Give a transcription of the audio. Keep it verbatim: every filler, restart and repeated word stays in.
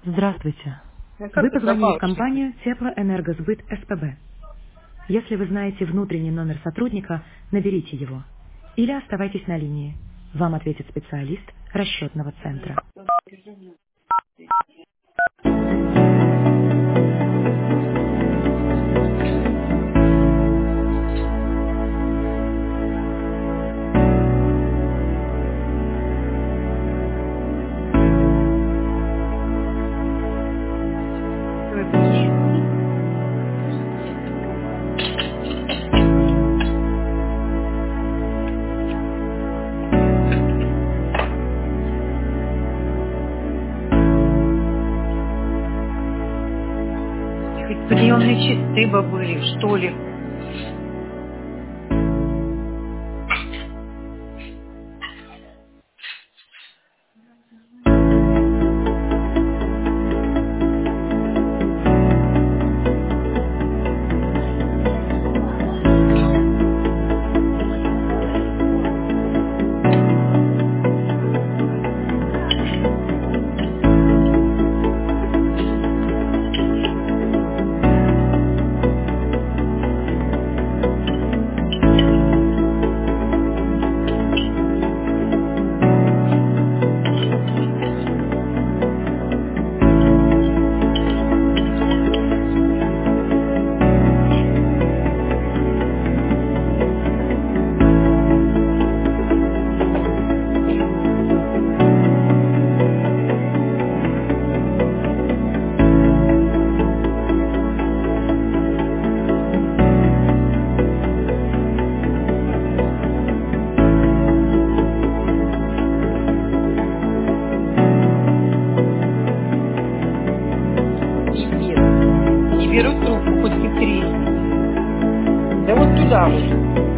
Здравствуйте. Ну, как Вы бы позвонили в добавочный. компанию Теплоэнергосбыт СПБ. Если вы знаете внутренний номер сотрудника, наберите его. Или оставайтесь на линии. Вам ответит специалист расчетного центра. Давай будешь. Хоть приемные часы бы были, что ли. Пипец. Не берут трубку, хоть и тресни. Да вот туда вот.